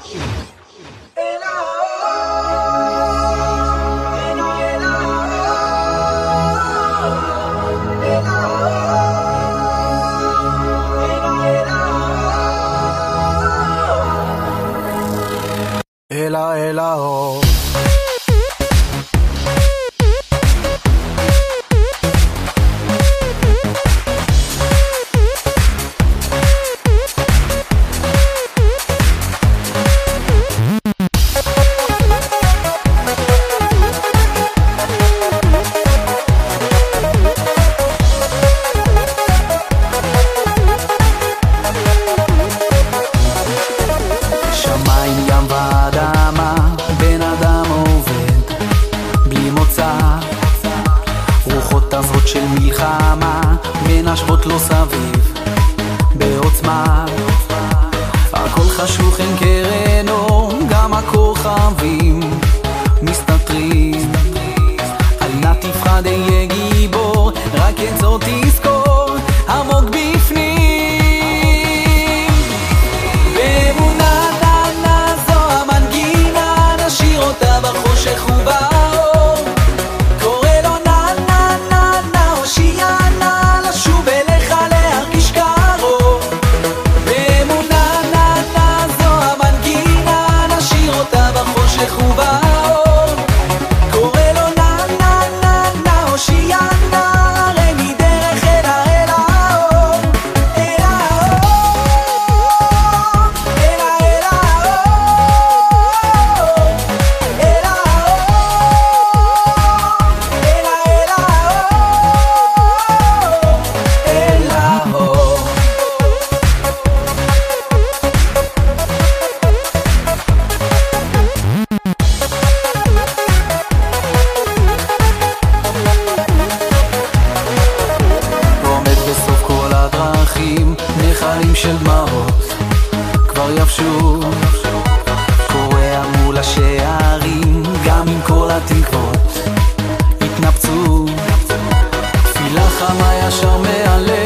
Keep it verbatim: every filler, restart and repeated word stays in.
אלה אל האור שמיים ים ואדמה בן אדם עובד בלי מוצא רוחות עזרות של מלחמה מנשבות לו סביב בעוצמה הכל חשוך אין קרנו גם הכוכבים מסתתרים אל נא תפחד אהיה גיבור רק את זאת תזכור עמוק בפנים בחושך ובאור קורא לו נא נא נא נא הושיע נא לשוב אליך להרגיש קרוב באמונה נא נא זו המנגינה נשאיר אותה בחושך ובאור קורא לו נא נא נא נא הושיע נא הרי מדרך אלה אל האור אל האור אלה אל נחלים של דמעות כבר יבשו קורע מול השערים גם עם כל התקוות התנפצו תפילה חמה ישר מעלה